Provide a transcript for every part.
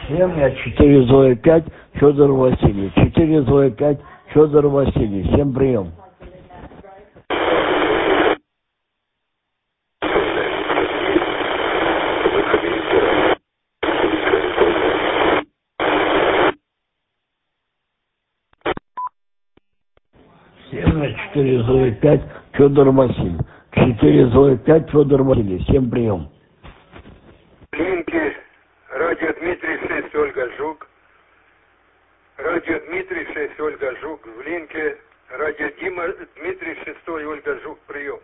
Всем я 4 Зоя 5, Федор Василий. 4 Зоя 5, Федор Василий. Всем прием. Всем я 4 Зоя 5, Федор Василий. 4 Зоя 5, Федор Василий. Всем прием. Линки, радио Дмитрий 6, Ольга Жук. Радио Дмитрий 6, Ольга Жук. В линке радио Дима Дмитрий 6, Ольга Жук. Прием.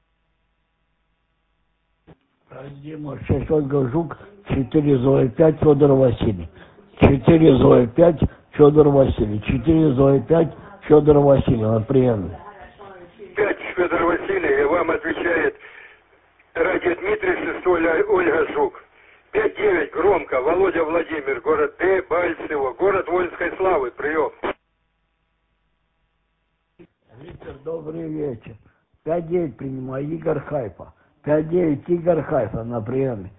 Радио Дима 6, Ольга Жук. 4 Зоя 5, Федор Василий. 4 Зоя 5, Федор Василий. 4 Зоя 5, Федор Василий. На прием. 5, Федор Василий. И вам отвечает радио Дмитрий 6, Ольга Жук. 5-9, громко. Володя Владимир, город Дебальцево, город воинской славы. Прием. Виктор, добрый вечер. 5-9 принимаю, Игорь Хайфа. 5-9, Игорь Хайфа на приеме.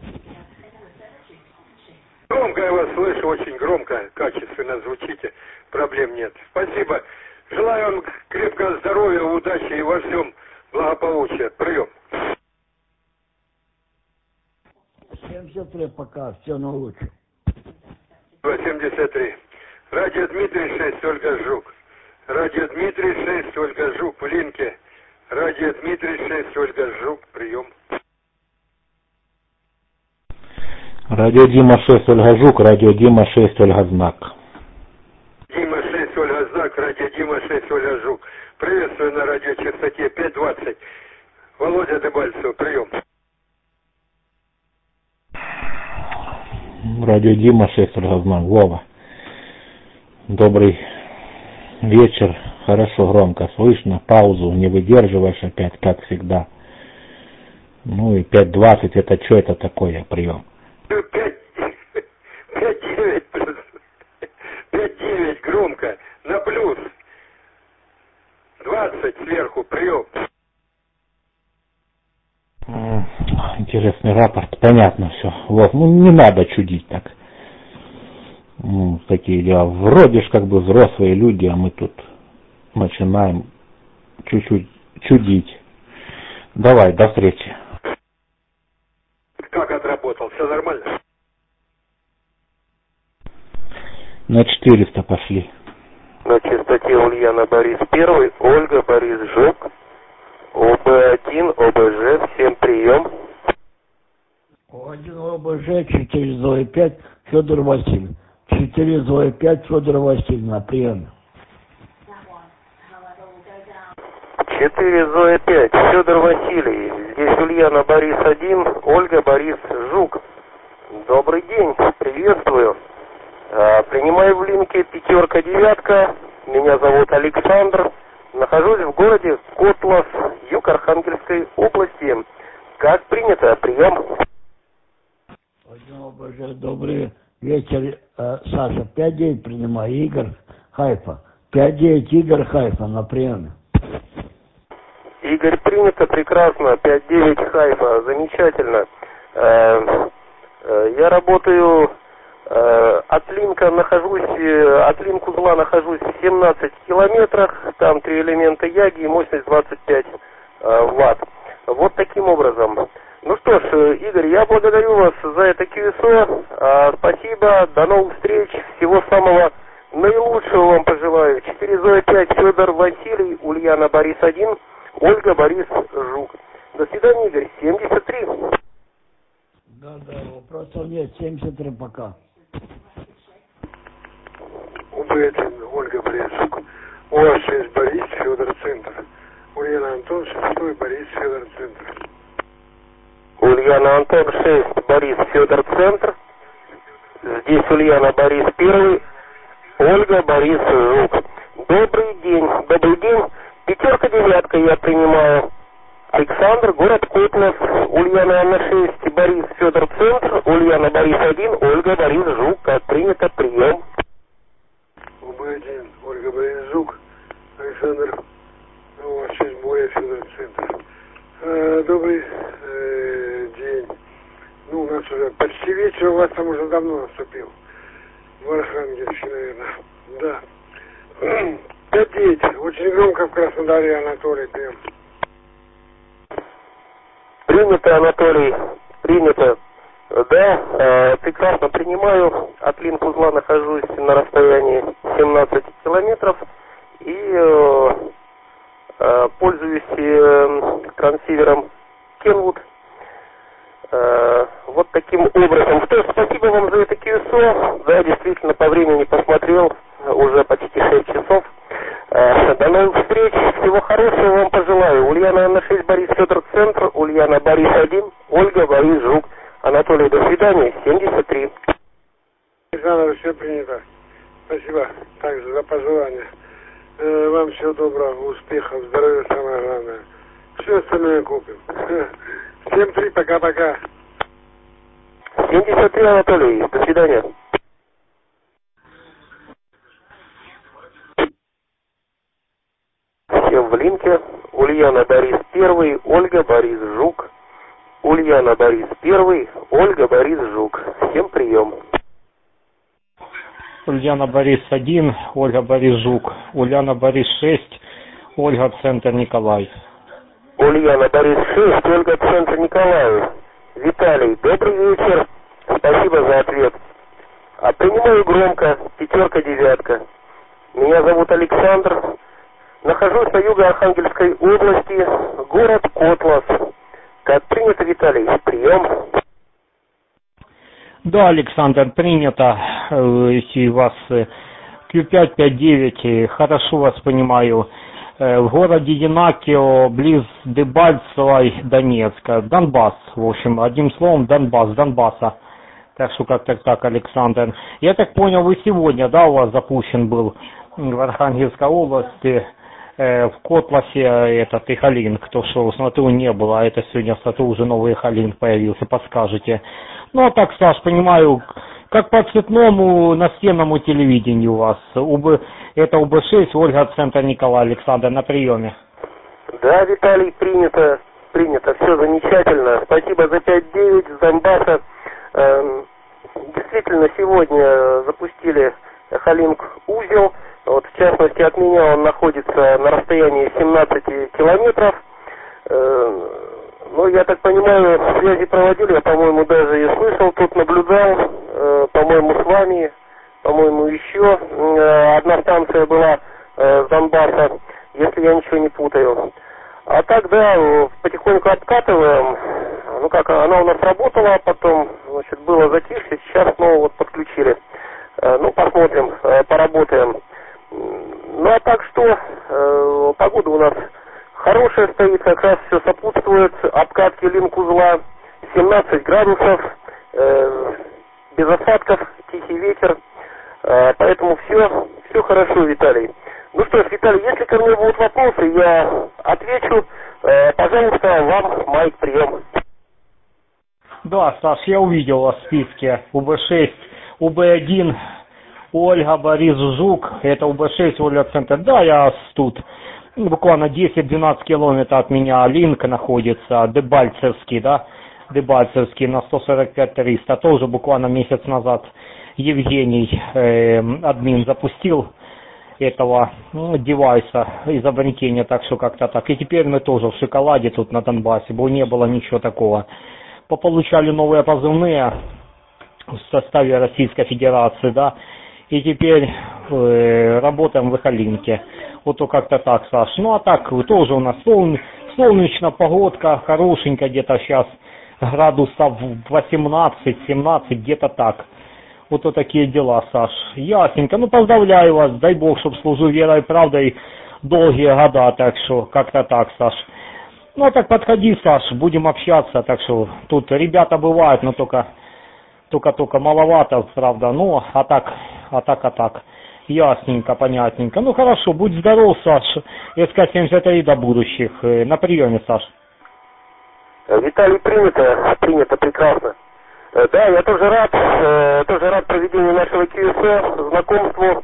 Громко я вас слышу, очень громко, качественно звучите. Проблем нет. Спасибо. Желаю вам крепкого здоровья, удачи и во всем благополучия. Прием. 73 пока, все на лучше. 73. Радио Дмитрий 6, Ольга Жук. Радио Дмитрий 6, Ольга Жук в линке. Радио Дмитрий 6, Ольга Жук. Прием. Радио Дима 6, Ольга Жук. Радио Дима 6, Ольга Знак. Дима 6, Ольга Знак. Радио Дима 6, Ольга Жук. Приветствую на радиочастоте 520. Володя Дебальцево. Прием. Радио Дима 6, Ольга Знак. Вова. Добрый вечер. Хорошо, громко слышно. Паузу не выдерживаешь опять, как всегда. Ну и 5:20, это что это такое? Прием. 5-9, громко. На плюс. 20 сверху. Прием. Интересный рапорт. Понятно все. Вот. Ну не надо чудить так. Ну, такие дела. Вроде ж как бы взрослые люди, а мы тут начинаем чуть-чуть чудить. Давай, до встречи. Как отработал? Все нормально? На 400 пошли. На частоте Ульяна Борис 1, Ольга Борис Жук, ОБ1, ОБЖ, всем прием. О1 ОБЖ, 4 Зоя 5, Федор Василий. 4 Зоя 5, Федор Василий на приеме. 4 Зоя 5, Федор Василий. Здесь Ульяна Борис 1, Ольга Борис Жук. Добрый день, приветствую. Принимаю в линке 5-9. Меня зовут Александр. Нахожусь в городе Котлас, юг Архангельской области. Как принято, прием. ОБЖ, добрый вечер, Саша. 5-9 принимаю, Игорь Хайфа. 5-9, Игорь Хайфа на приеме. Игорь, принято, прекрасно. 5-9 Хайфа, замечательно. Я работаю от линка узла нахожусь в 17 километрах, там 3 элемента яги и мощность 25 ватт. Вот таким образом. Ну что ж, Игорь, я благодарю вас за это QSO. Спасибо, до новых встреч, всего самого наилучшего вам пожелаю. 4 Зоя 5, Федор Василий, Ульяна Борис 1, Ольга Борис Жук. До свидания, Игорь, 73. Да, вопросов нет, 73 пока. УБ1, Ольга Борис Жук. УАЗ-6, Борис, Федор, Центр. Ульяна Антон, 6, Борис, Федор, Центр. Ульяна Антон 6, Борис, Федор, Центр. Здесь Ульяна Борис 1, Ольга Борис Жук. Добрый день, добрый день. 5-9 я принимаю. Александр, город Котлас, Ульяна Анна 6, Борис, Федор, Центр, Ульяна Борис 1, Ольга Борис Жук. Как принято, прием. УБ1, Ольга Борис Жук, Александр, УАЗ-6, Борис, Федор, Центр. Добрый день. Ну, у нас уже почти вечер, у вас там уже давно наступил. В Архангельске, наверное. Да. 5-9. Очень громко в Краснодаре, Анатолий, прям. Принято, Анатолий, принято. Да, прекрасно принимаю. От линк-узла нахожусь на расстоянии 17 километров и пользуюсь трансивером Kenwood. Вот таким образом. Что ж, спасибо вам за это QSO. Да, действительно, по времени посмотрел, уже почти 6 часов. До новых встреч, всего хорошего вам пожелаю. Ульяна Анна 6, Борис Федор, Центр, Ульяна Борис 1, Ольга Борис Жук. Анатолий, до свидания, 73. Александр, все принято. Спасибо также за пожелания. Вам всего доброго, успехов, здоровья самое главное. Все остальное купим. Всем 3, пока-пока. 73, Анатолий, до свидания. Всем в линке. Ульяна Борис 1, Ольга Борис Жук. Ульяна Борис 1, Ольга Борис Жук. Всем прием. Ульяна Борис 1, Ольга Борис Жук. Ульяна Борис 6, Ольга Центр Николай. Ульяна Борис 6, Ольга Центр Николай. Виталий, добрый вечер. Спасибо за ответ. Принимаю громко, 5-9. Меня зовут Александр. Нахожусь на юго-Архангельской области, город Котлас. Как принято, Виталий, прием. Да, Александр, принято. Если вас Q559, хорошо вас понимаю. В городе Янакио, близ Дебальцева, Донецка. Донбасс, в общем, одним словом, Донбасс, Донбасса. Так что как-то так, Александр. Я так понял, вы сегодня, да, у вас запущен был в Архангельской области, в Котласе этот Эхолинк, то, что смотрю, не было, а это сегодня смотрю, уже новый Эхолинк появился, подскажете. Ну, а так, Саш, понимаю, как по цветному настенному телевидению у вас. Это УБ-6, Ольга Центр Николай, Александр, на приеме. Да, Виталий, принято, все замечательно. Спасибо за 5-9 с Донбасса. Действительно, сегодня запустили Эхолинк узел. Вот, в частности, от меня он находится на расстоянии 17 километров. Ну, я так понимаю, связи проводили, я, по-моему, даже и слышал, тут наблюдал, по-моему, с вами, по-моему, еще одна станция была с Донбасса, если я ничего не путаю. А так, да, потихоньку откатываем. Ну как, она у нас работала, потом, значит, было затишье, сейчас снова вот подключили. Ну, посмотрим, поработаем. Ну, а так что, погода у нас хорошая стоит, как раз все сопутствует обкатке линк-узла, 17 градусов, без осадков, тихий ветер, поэтому все хорошо, Виталий. Ну что ж, Виталий, если ко мне будут вопросы, я отвечу. Пожалуйста, вам майк, прием. Да, Саш, я увидел вас в списке УБ-6, УБ-1, Ольга Борис Жук, это УБ-6, Ольга Центр. Да, я тут, буквально 10-12 километров от меня линк находится, Дебальцевский, да, Дебальцевский на 145-300, тоже буквально месяц назад Евгений, админ, запустил этого девайса изобретения, так что как-то так. И теперь мы тоже в шоколаде тут на Донбассе, бо не было ничего такого. Пополучали новые позывные в составе Российской Федерации, да, и теперь работаем в Эхолинке. Вот то как-то так, Саш. Ну а так, тоже у нас солнечная погодка, хорошенькая, где-то сейчас градусов 18-17, где-то так. Вот такие дела, Саш. Ясненько. Ну, поздравляю вас. Дай Бог, чтоб служу верой и правдой долгие года. Так что, как-то так, Саш. Ну, а так подходи, Саш, будем общаться. Так что, тут ребята бывают, но только маловато, правда. Ну, а так. Ясненько, понятненько. Ну, хорошо, будь здоров, Саш. СК-73 до будущих. На приеме, Саш. Виталий, принято, прекрасно. Да, я тоже рад проведению нашего QSO, знакомству.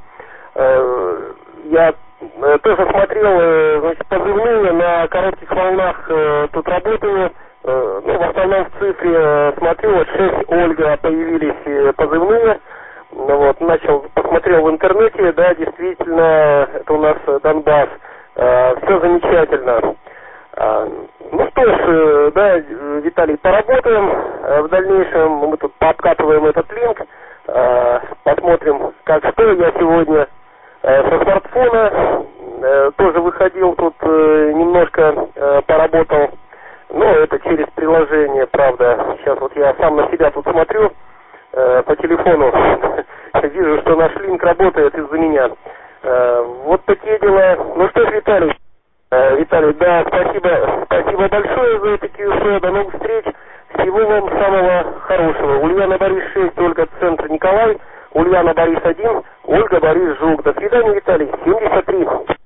Я тоже смотрел, значит, позывные на коротких волнах тут работаю. ну, в основном в цифре смотрю, вот 6 Ольга появились позывные. Ну, вот, посмотрел в интернете, да, действительно, это у нас Донбасс. Все замечательно. Ну что ж, да, Виталий, поработаем в дальнейшем, мы тут подкатываем этот линк, посмотрим, как что. Я сегодня со смартфона тоже выходил, тут немножко поработал, но это через приложение, правда. Сейчас вот я сам на себя тут смотрю по телефону, вижу, что наш линк работает из-за меня. Вот такие дела. Ну что ж, Виталий, да, спасибо большое за эти QSO, до новых встреч, всего вам самого хорошего. Ульяна Борис 6, Ольга, Центр Николай, Ульяна Борис 1, Ольга Борис Жук. До свидания, Виталий, 73.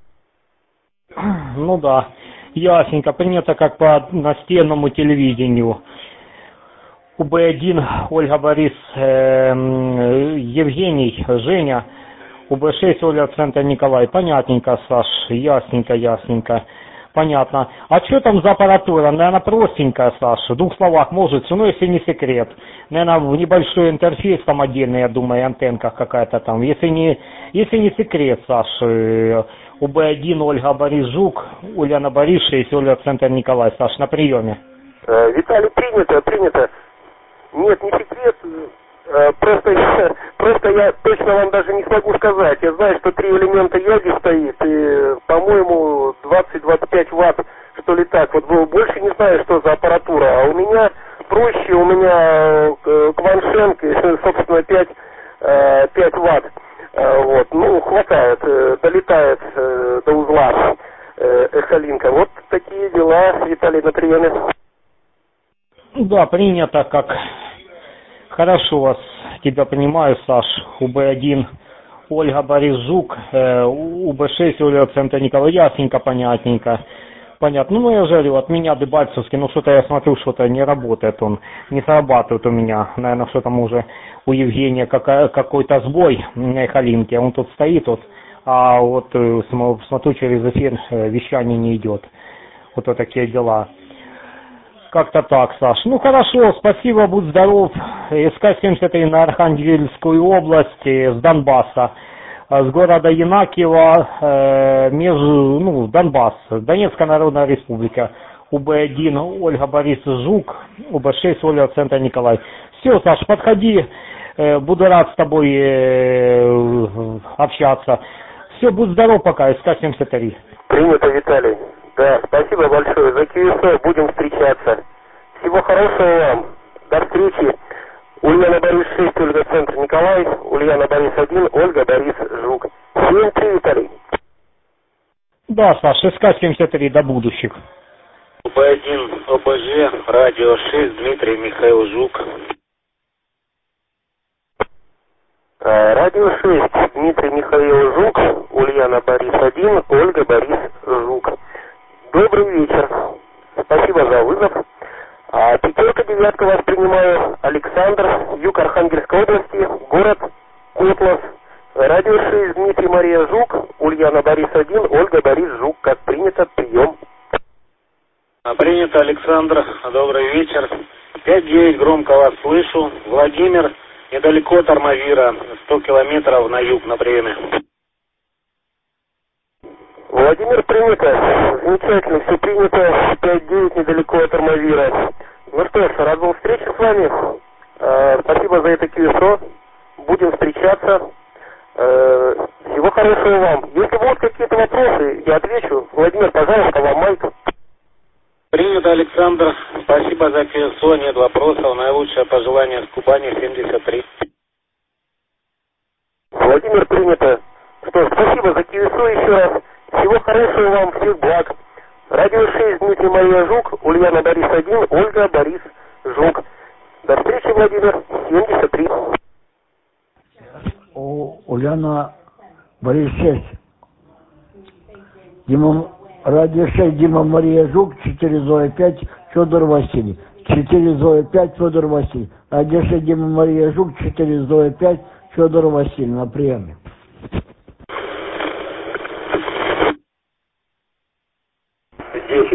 Ну да, ясненько, принято как по настенному телевидению. УБ-1, Ольга Борис, Евгений, Женя, УБ-6, Оля, Центр Николай. Понятненько, Саш, ясненько. Понятно. А что там за аппаратура? Наверное, простенькая, Саша. В 2 словах может, ну если не секрет. Наверное, в небольшой интерфейс там отдельный, я думаю, антенка какая-то там. Если не секрет, Саша, УБ-1, Ольга Борис Жук, Ульяна Борис 6, Оля, Центр Николай. Саш, на приеме. Виталий, принято. Нет, не секрет. Просто я точно вам даже не смогу сказать. Я знаю, что 3 элемента яги стоит, и, по-моему, 20-25 ватт, что ли так. Вот больше не знаю, что за аппаратура. А у меня проще, у меня Кваншенк, собственно, 5 ватт. Вот, ну, хватает, долетает до узла эхолинка. Вот такие дела, Виталий, на приеме. Да, принято как... Хорошо вас, тебя понимаю, Саш. УБ-1, Ольга Борис Жук, УБ-6, Оля, Центр Николай. Ясненько, понятненько. Понятно. Ну, я жалю, от меня Дебальцевский, ну, что-то я смотрю, что-то не работает он, не срабатывает у меня. Наверное, что там уже у Евгения какой-то сбой на эхолинке. Он тут стоит, вот, а вот смотрю, через эфир вещание не идет. Вот такие дела. Как-то так, Саш. Ну хорошо, спасибо, будь здоров. СК-73 на Архангельскую область, с Донбасса, с города Янакиево, Донбасс, Донецкая Народная Республика. УБ-1, Ольга Борис Жук, УБ-6, Оля, Центр Николай. Все, Саш, подходи, буду рад с тобой общаться. Все, будь здоров пока, СК-73. Принято, Виталий. Да, спасибо большое за QSO, будем встречаться. Всего хорошего вам. До встречи. Ульяна Борис 6, Ольга, Центр Николай, Ульяна Борис 1, Ольга Борис Жук. 7-3, Виталий. Да, Саш, СК-73, до будущих. УБ-1, ОБЖ, радио 6, Дмитрий Михаил Жук. Радио 6, Дмитрий Михаил Жук, Ульяна Борис 1, Ольга Борис Жук. Добрый вечер. Спасибо за вызов. 5-9 вас принимаю. Александр, юг Архангельской области, город Котлас. Радио 6, Дмитрий Мария Жук, Ульяна Борис 1, Ольга Борис Жук. Как принято, прием. Принято, Александр. Добрый вечер. 5-9, громко вас слышу. Владимир, недалеко от Армавира, 100 километров на юг, на приеме. Владимир, принято. Замечательно, все принято. 5-9, недалеко от Армавира. Ну что ж, рад был встрече с вами. Спасибо за это QSO. Будем встречаться. Всего хорошего вам. Если будут какие-то вопросы, я отвечу. Владимир, пожалуйста, вам майк. Принято, Александр. Спасибо за QSO. Нет вопросов. Наилучшее пожелание с Кубани, 73. Владимир, принято. Что ж, спасибо за QSO еще раз. Всего хорошего вам, всех благ. Радио 6, Дмитрий Мария Жук, Ульяна Борис 1, Ольга Борис Жук. До встречи, Владимир, 73. Ульяна Борис 6. Радио 6, Дима Мария Жук, 4 Зоя 5, Федор Василий. 4 Зоя 5, Федор Василий. Радио 6, Дима Мария Жук, 4 Зоя 5, Федор Василий. На приеме.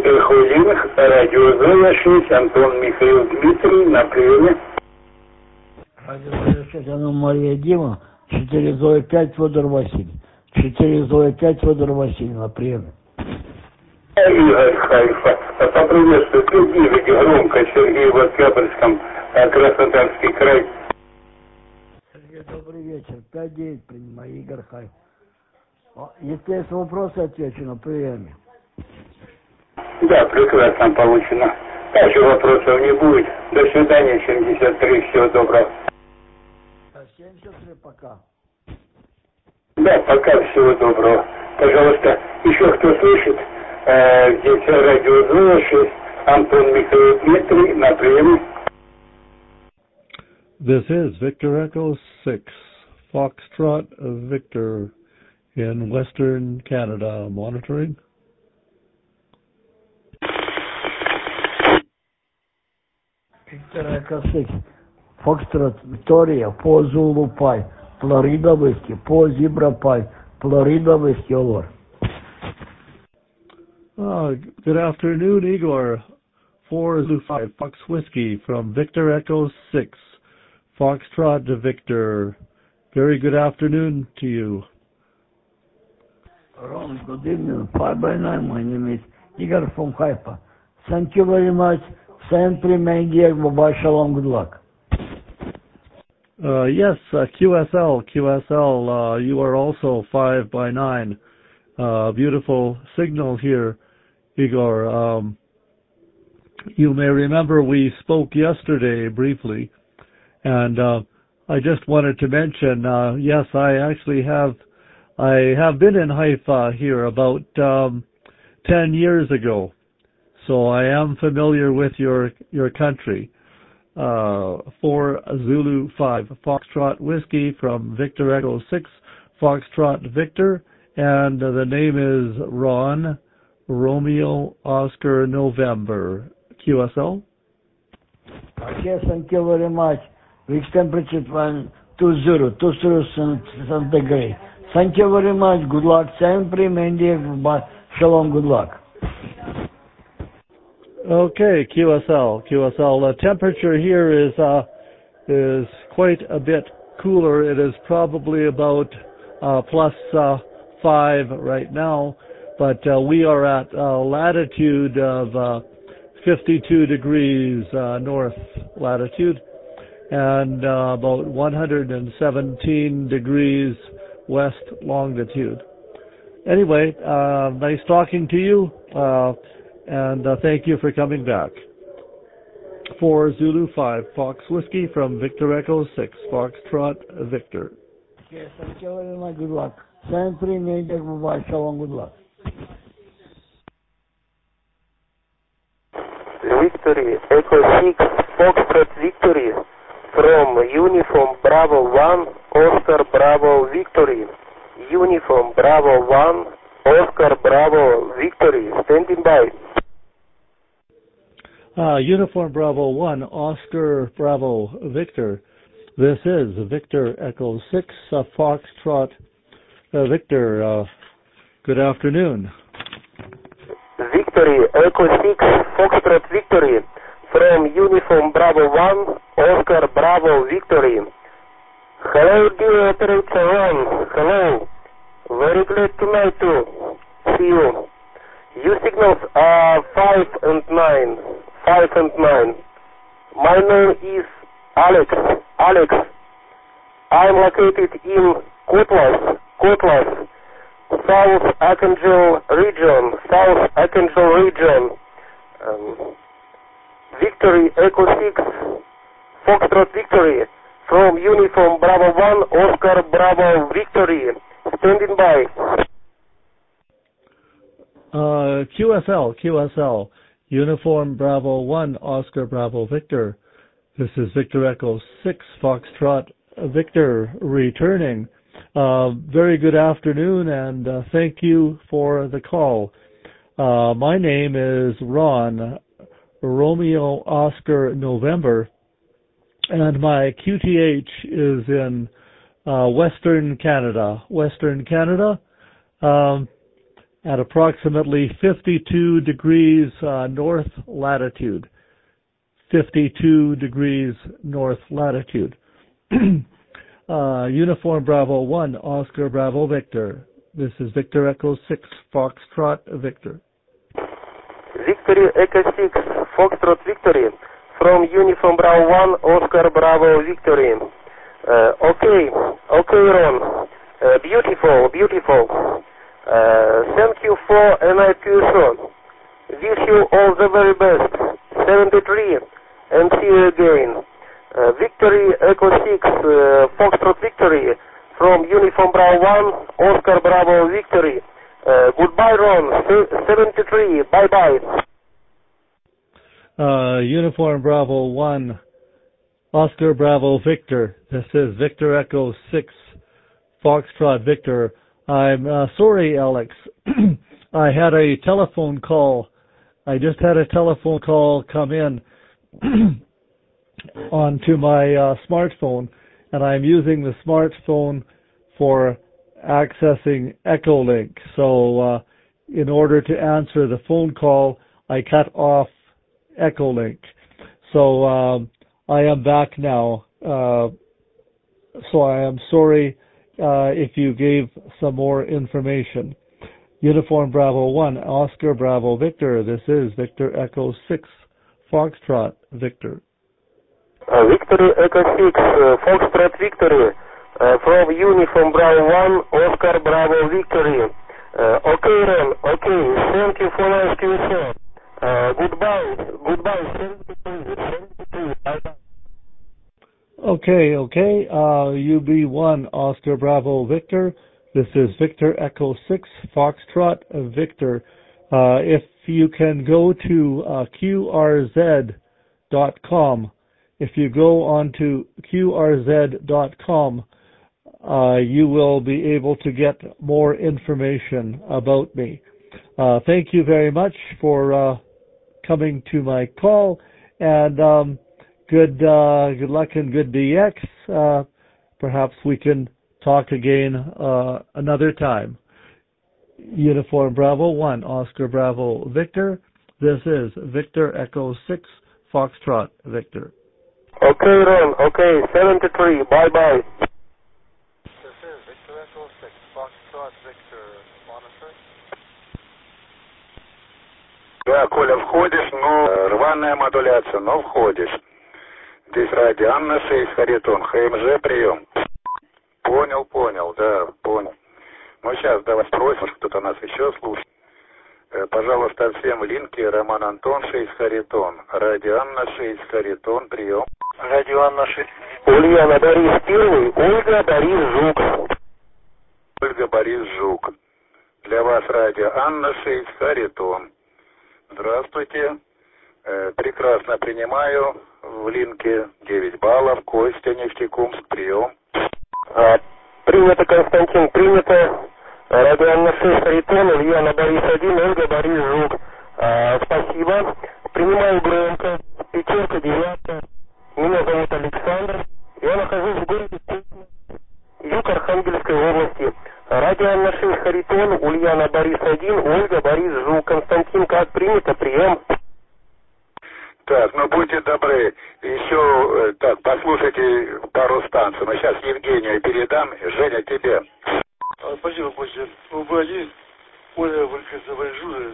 Эхолинг, радио Зоя 6, Антон Михаил Дмитрий, на приеме. Радио Зоя 6, Анна Мария Дима, 4 Зоя 5, Федор Васильевич. 4 Зоя 5, Федор Васильевич, на приеме. Игорь Хайфа, поприветствую, 5-9, громко, Сергей в Октябрьском, Краснодарский край. Сергей, добрый вечер. 5-9 принимаю, Игорь Хайф. Если есть вопросы, отвечу на приеме. Да, прекрасно получено. Дальше вопросов не будет. До свидания, 73, всего доброго. 73 пока. Да, пока, всего доброго. Пожалуйста, еще кто слышит, здесь радио Зоя 6, Антон Михаил Дмитрий, на приеме. This is Victor Echo 6, Foxtrot Victor in Western Canada, monitoring. Victor Echo 6, Foxtrot Victoria, по Zulu Pi, Florida Whiskey, по Zebra Pi, Florida Whiskey, over. Good afternoon, Igor. 405 Fox Whiskey from Victor Echo 6, Foxtrot to Victor. Very good afternoon to you. Ron, good evening. 5x9, my name is Igor from Haifa. Thank you very much. Send remain dear, bye-bye, shalom, good luck. Yes, QSL, you are also 5x9. Beautiful signal here, Igor. You may remember we spoke yesterday briefly, and I just wanted to mention, yes, I have been in Haifa here about 10 years ago, so I am familiar with your country. 4 Zulu 5 Foxtrot Whiskey from Victor Echo 6 Foxtrot Victor, and the name is Ron Romeo Oscar November. QSL? Yes, thank you very much. Which temperature 20 centigrade. Thank you very much. Good luck. Sempre Mendy. Shalom. Good luck. Okay, QSL. The temperature here is quite a bit cooler. It is probably about plus 5 right now, but we are at latitude of 52 degrees north latitude and about 117 degrees west longitude. Anyway, nice talking to you, and thank you for coming back. 4 Zulu 5 Fox Whiskey from Victor Echo 6 Foxtrot Victor. Yes, thank you very much. Good luck. Sempre Mendy. Bye-bye. Shalom. Good luck. Victory, Echo 6, Foxtrot Victory, from Uniform Bravo 1, Oscar Bravo Victory, Uniform Bravo 1, Oscar Bravo Victory, standing by. Uniform Bravo 1, Oscar Bravo Victor. This is Victor Echo 6, Foxtrot Victor. Good afternoon. Victory, Echo 6, Foxtrot Victory, from Uniform Bravo 1, Oscar Bravo Victory. Hello, dear operator 1. Hello. Very glad tonight to see you. Your signals are 5 and 9. 5 and 9. My name is Alex. I'm located in Kotlas, South Archangel region. Victory, Echo 6, Foxtrot Victory, from Uniform Bravo 1, Oscar Bravo Victory, standing by. QSL, Uniform Bravo 1, Oscar Bravo Victor. This is Victor Echo 6, Foxtrot Victor returning. Very good afternoon, and thank you for the call. My name is Ron Romeo Oscar November, and my QTH is in Western Canada. at approximately 52 degrees north latitude. 52 degrees north latitude. Uniform Bravo 1, Oscar Bravo Victor. This is Victor Echo 6, Foxtrot Victor. Victory Echo 6, Foxtrot Victory. From Uniform Bravo 1, Oscar Bravo Victory. Okay, Ron. Beautiful. Thank you for a nice question. Wish you all the very best. 73, and see you again. Victory Echo 6, Foxtrot Victory. From Uniform Bravo 1, Oscar Bravo Victory. Goodbye, Ron. 73, bye-bye. Uniform Bravo 1, Oscar Bravo Victor. This is Victor Echo 6, Foxtrot Victor. I'm sorry, Alex. I had a telephone call. I just had a telephone call come in onto my smartphone, and I'm using the smartphone for accessing Echolink. So in order to answer the phone call, I cut off Echolink. So I am back now. So I am sorry if you gave some more information. Uniform Bravo 1, Oscar Bravo Victor. This is Victor Echo 6, Foxtrot Victor. Victory Echo 6, Foxtrot Victory. From Uniform Bravo 1, Oscar Bravo Victory. Okay, Ron. Okay, thank you for nice question. Goodbye. Bye-bye. Okay. UB1, Oscar Bravo Victor. This is Victor Echo 6, Foxtrot Victor. If you can go to QRZ.com, if you go onto QRZ.com, you will be able to get more information about me. Thank you very much for coming to my call, and good luck and good DX. Perhaps we can talk again another time. Uniform Bravo 1, Oscar Bravo Victor. This is Victor Echo 6, Foxtrot Victor. Okay, Ron. Okay, 73. Bye-bye. This is Victor Echo 6, Foxtrot Victor. Monitor. Да, Коля, входишь, рваная модуляция, но входишь. Здесь радио Анна 6, Харитон, ХМЖ, прием. Понял, да, понял. Ну, сейчас давай спросим, кто-то нас еще слушает. Пожалуйста, всем в линке Роман Антон 6, Харитон. Радио Анна 6, Харитон, прием. Радио Анна 6. Ульяна Борис 1, Ольга Борис Жук. Ольга Борис Жук. Для вас радио Анна 6, Харитон. Здравствуйте. Прекрасно принимаю. В линке 9 баллов. Костя, Нефтекумск, прием. Принято, Константин, принято. Радио Анна 6, Харитон, Ульяна Борис 1, Ольга Борис Жук. Спасибо. Принимаю громко. 5, 9. Меня зовут Александр. Я нахожусь в городе Путино, юг Архангельской области. Радио Анна 6, Харитон, Ульяна Борис 1, Ольга Борис Жук. Константин, как принято, прием. Так, будьте добры, еще, послушайте пару станций. Но сейчас Евгению передам. Женя, тебе. Спасибо, Костя. УБ-1, Оля Валькаса-Вальжура,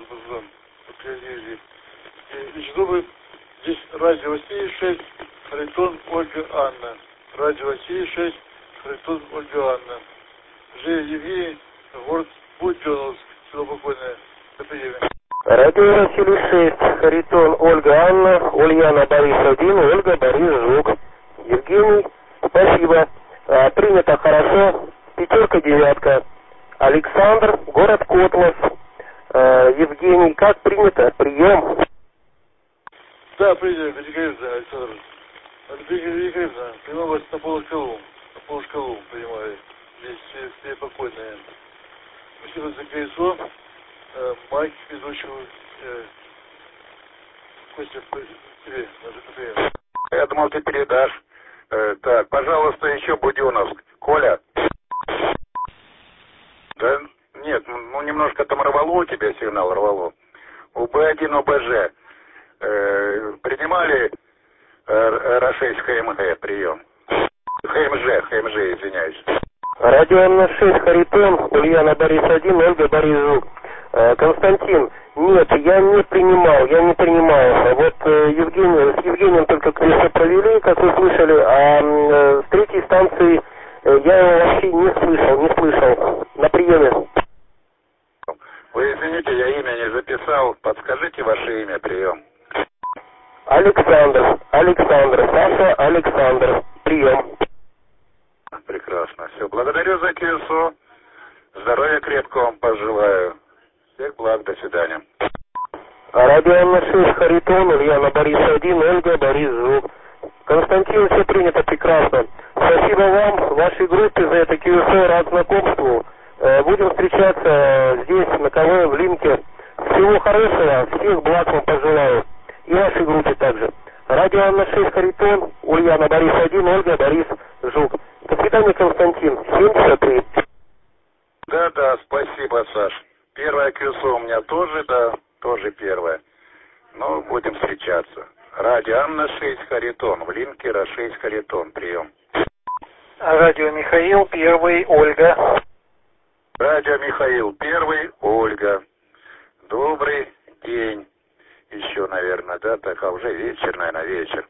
чтобы здесь радио России 6, Харитон, Ольга Анна. Радио России 6, Харитон, Ольга Анна. Ж. Евгений, город Буденновск, село Покойное, КПЕ. Радио России 6, Харитон, Ольга Анна, Ульяна Борис 1, Ольга Борис Жук. Евгений, спасибо. Принято хорошо. 5, 9. Александр, город Котлас. Евгений, как принято? Прием. Да, принято, великолепно, Александр. Великолепно. Принимаю вас на полушкалу. Принимаю. Здесь все покойные. Спасибо за колесо. Майк, ведущего. Костя, тебе. Я думал, ты передашь. Так, пожалуйста, еще Буденновск. Коля? Да? Нет, немножко там рвало тебе сигнал, рвало. УБ-1, ОБЖ. Принимали РА-6 ХМГ прием. ХМЖ, извиняюсь. Радио М6 Харитон, Ульяна Борис-1, Ольга Борис Жук. Константин, нет, я не принимал. Вот с Евгением только колесо провели, как вы слышали, а с третьей станции я его вообще не слышал. На приеме. Вы извините, я имя не записал. Подскажите ваше имя, прием. Александр, Саша Александр, прием. Прекрасно. Все, благодарю за КСО. Здоровья крепкого вам пожелаю. Всех благ, до свидания. Радио М6 Харитон, Ульяна Борис-1, Ольга Борис Жук. Константин, все принято прекрасно. Спасибо вам, вашей группе за это КСО, рад знакомству. Будем встречаться здесь, на КВ, в Линке. Всего хорошего, всех благ вам пожелаю. И вашей группе также. Радио М6 Харитон, Ульяна Борис-1, Ольга Борис Жук. До свидания, Константин. 73. Да, спасибо, Саш. Первое КСО у меня тоже первое. Но будем встречаться. Радио М6 Харитон, в Линке РА-6 Харитон, прием. Радио Михаил, первый, Ольга. Радио Михаил, первый, Ольга. Добрый день. Еще, наверное, да, так, а уже вечер, наверное, вечер.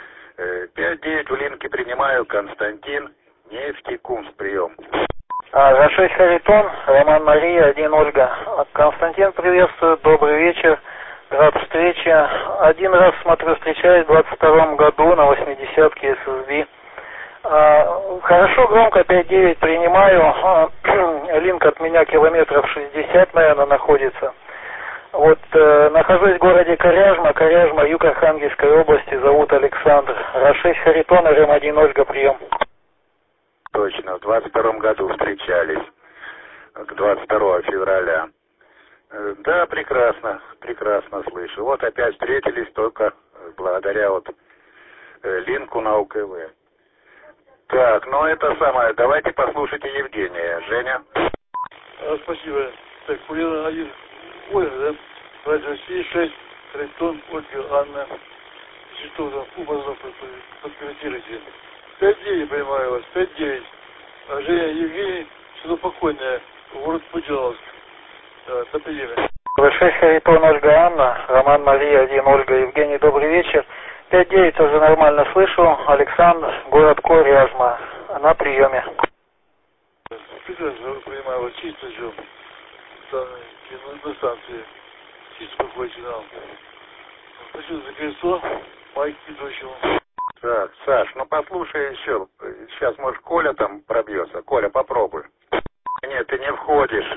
5-9 в Линке принимаю, Константин, Нефтекумск, прием. РА-6 Харитон, Роман Мария, 1 Ольга. Константин, приветствую, добрый вечер, рад встрече. Один раз, смотрю, встречаюсь в 22 году на 80-ке ССБ. Хорошо, громко, 5-9 принимаю. Линк от меня километров 60, наверное, находится. Вот, нахожусь в городе Коряжма, юг Архангельской области, зовут Александр. РА-6 Харитон, РМ-1 Ольга, прием. Точно, в 22 году встречались, к 22 февраля. Да, прекрасно слышу. Вот опять встретились только благодаря вот линку на УКВ. Так, ну это самое, давайте послушайте Евгения. Женя? Спасибо. Так, Ульяна 1, Ольга, да? Радио России 6, Харитон, Ольга, Анна. Что там, образно подкорректируйте. 5-9, понимаю вас, 5-9. А Женя, Евгений, что спокойное, город Путиловск. До приема. РА-6 Харитон, Ольга, Анна, Роман Мария, 1 Ольга, Евгений, добрый вечер. 5-9 тоже нормально слышу. Александр, город Коряжма, на приеме. Прекрасно, понимаю вас, чисто все. Там, на станции. Чисто какой сигнал. Спасибо за колесо. Майк ведущему. Так, Саш, ну послушай еще. Сейчас, может, Коля там пробьется. Коля, попробуй. Нет, ты не входишь.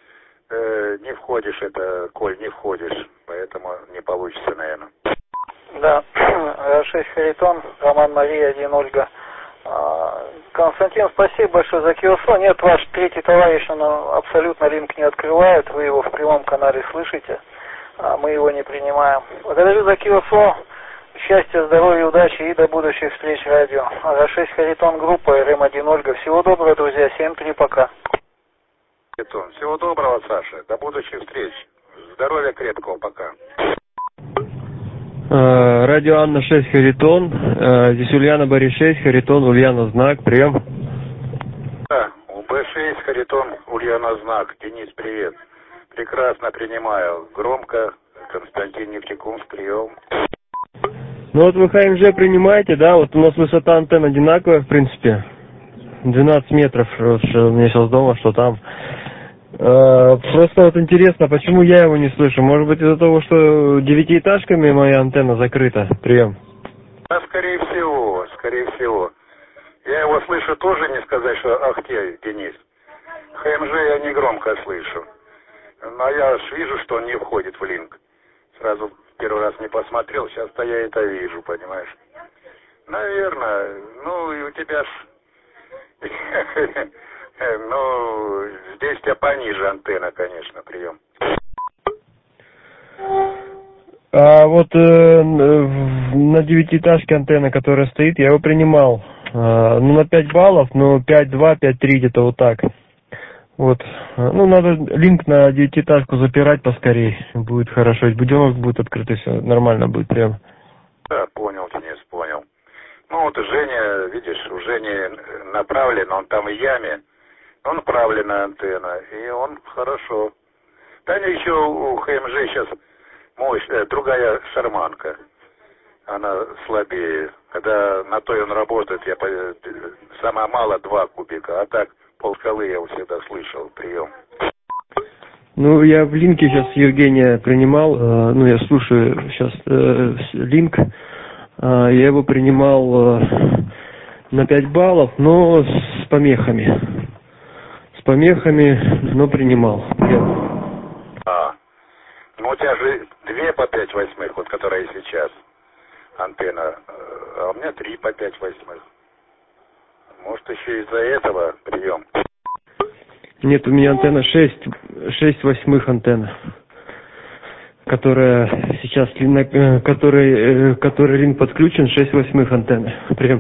Коль, не входишь. Поэтому не получится, наверное. Да, РА-6 Харитон, Роман Мария, 1 Ольга. Константин, спасибо большое за КСО. Нет, ваш третий товарищ, он абсолютно линк не открывает. Вы его в прямом канале слышите. Мы его не принимаем. Благодарю за КСО. Счастья, здоровья, удачи и до будущих встреч радио. РА-6 Харитон, группа РМ-1 Ольга. Всего доброго, друзья. 7-3, пока. Всего доброго, Саша. До будущих встреч. Здоровья крепкого, пока. Радио Анна 6 Харитон. Здесь Ульяна Борис 6, Харитон, Ульяна Знак. Прием. Да, УБ6 Харитон, Ульяна Знак. Денис, привет. Прекрасно принимаю. Громко. Константин Нефтекумск, прием. Ну вот вы ХМЖ принимаете, да? Вот у нас высота антенн одинаковая, в принципе. 12 метров. Вот, что у меня сейчас дома, что там. Просто вот интересно, почему я его не слышу? Может быть из-за того, что 9-этажками моя антенна закрыта? Прием. Да, скорее всего. Я его слышу тоже, не сказать, что ах ты, Денис. ХМЖ я не громко слышу. Но я вижу, что он не входит в линк. Сразу первый раз не посмотрел, сейчас-то я это вижу, понимаешь? Наверное. Ну, и у тебя ж... Ну, здесь у тебя пониже антенна, конечно, прием. А вот на 9-этажке антенна, которая стоит, я его принимал. Ну, на 5 баллов, но 5-2, 5-3, где-то вот так. Вот. Ну, надо линк на 9-этажку запирать поскорей. Будет хорошо. Буденновск будет открыт, и все нормально будет прям. Да, понял, Денис, понял. Ну, вот Женя, видишь, у Жени направлен, он там в яме, он направленная антенна, и он хорошо. Да еще у ХМЖ сейчас мощная, другая шарманка. Она слабее. Когда на той он работает, самое мало 2 кубика, а так полскалы я всегда слышал прием. Ну, я в линке сейчас Евгения принимал, ну, я слушаю сейчас линк, я его принимал на 5 баллов, но с помехами. С помехами, но принимал. Ну, у тебя же 2 по 5/8, вот которая сейчас антенна, а у меня 3 по 5/8. Может, еще из-за этого прием? Нет, у меня антенна 6/8 антенна, которая сейчас, который линк подключен, 6/8 антенны. Прям.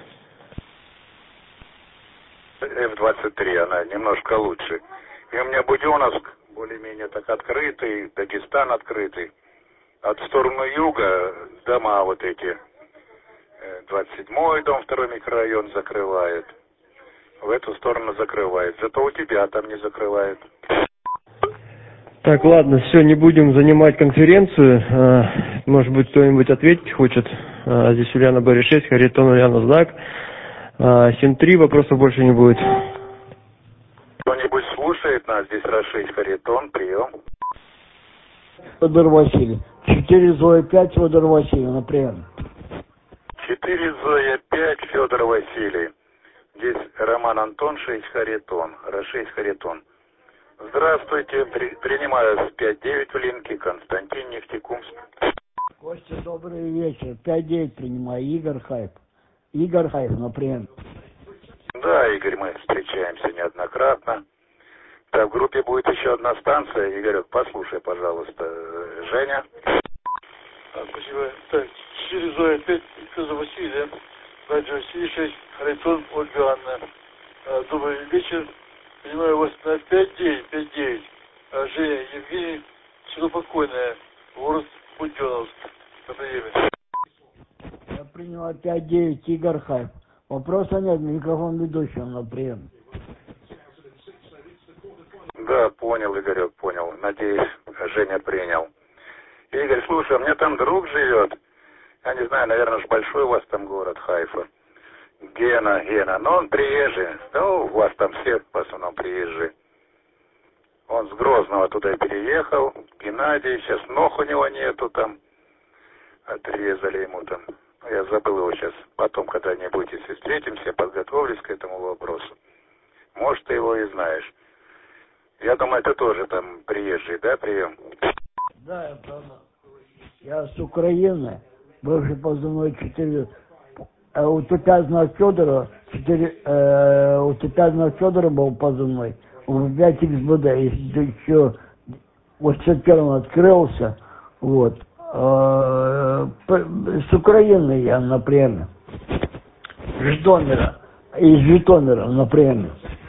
F-23, она немножко лучше. И у меня Буденновск более-менее так открытый, Дагестан открытый. От стороны юга дома вот эти, 27-й дом, 2-й микрорайон закрывает. В эту сторону закрывает. Зато у тебя там не закрывает. Так, ладно, все, не будем занимать конференцию. Может быть, кто-нибудь ответить хочет. Здесь Ульяна Борис-6, Харитон Ульяна Знак. 7-3, вопросов больше не будет. Кто-нибудь слушает нас? Здесь Ра-6, Харитон, прием. Федор Васильев. 4 Зоя 5, Федор Васильев, например. 4 Зоя 5, Федор Василий. Здесь Роман Антон, 6 Харитон. Ра-6, Харитон. Здравствуйте, принимаю с 5-9 в линке, Константин, Нефтекумск. Костя, добрый вечер. 5-9 принимаю, Игорь Хайп. Игорь Хайп, например. Да, Игорь, мы встречаемся неоднократно. Так, в группе будет еще одна станция. Игорек, послушай, пожалуйста, Женя. Спасибо. Так, 4 Зоя 5, Федор Василий, радио 6, Харитон, Ольга Анна. Добрый вечер. Принимаю вас на 5-9. Женя, Евгений, село Покойное, город Буденновск. На приеме. Я принимаю 5-9, Игорь Хайп. Вопроса нет, микрофон ведущего на прием. Да, понял, Игорек, понял. Надеюсь, Женя принял. Игорь, слушай, у меня там друг живет. Я не знаю, наверное, уж большой у вас там город, Хайфа. Гена. Но он приезжий. Ну, у вас там все в основном приезжие. Он с Грозного туда переехал. Геннадий, сейчас ног у него нету там. Отрезали ему там. Я забыл его сейчас. Потом, когда-нибудь, если встретимся, подготовлюсь к этому вопросу. Может, ты его и знаешь. Я думаю, ты тоже там приезжий, да, прием? Да, я правда. Я с Украины. Бывший позывной 4. У Тупязного Федора 4. У Тупязного Федора был позывной. У 5 XBD. Если еще 81 открылся. Вот. С Украины я, например. Житомира. Из Житомира, например.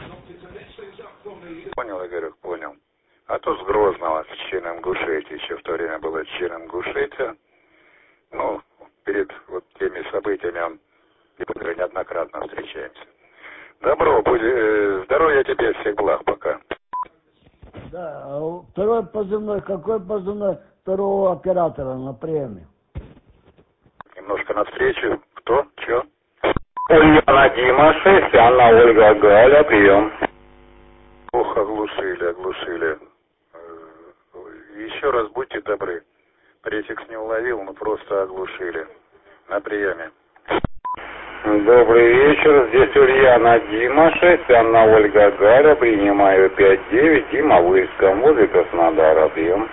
Понял, Игорек, понял. А то с Грозного, с Чином-Гушетия, еще в то время было Чином-Гушетия. Ну, перед вот теми событиями он неоднократно встречаемся. Добро, здоровья тебе, всех благ, пока. Да, а второй позывной, какой позывной второго оператора на приеме? Немножко навстречу. Кто? Че? Ульяна Дима, 6, Анна Ольга Галя, прием. Ох, оглушили. Еще раз будьте добры. Префикс не уловил, но просто оглушили. На приеме. Добрый вечер, здесь Ульяна Дима, 6, Анна Ольга Галя, принимаю 5-9, Дима в Ильском, возле Краснодара, прием.